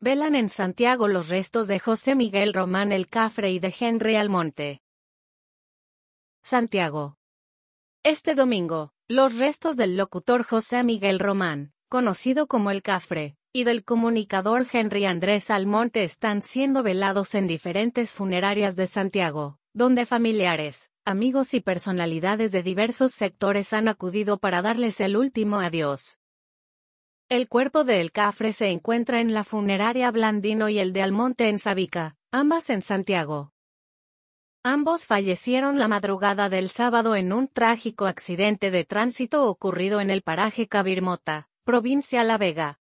velan en Santiago los restos de José Miguel Román el Cafre y de Henry Almonte. Santiago. Este domingo, los restos del locutor José Miguel Román, conocido como el Cafre, y del comunicador Henry Andrés Almonte están siendo velados en diferentes funerarias de Santiago, donde familiares, amigos y personalidades de diversos sectores han acudido para darles el último adiós. El cuerpo de El Cafre se encuentra en la funeraria Blandino y el de Almonte en Sabica, ambas en Santiago. Ambos fallecieron la madrugada del sábado en un trágico accidente de tránsito ocurrido en el paraje Cabirmota, provincia La Vega.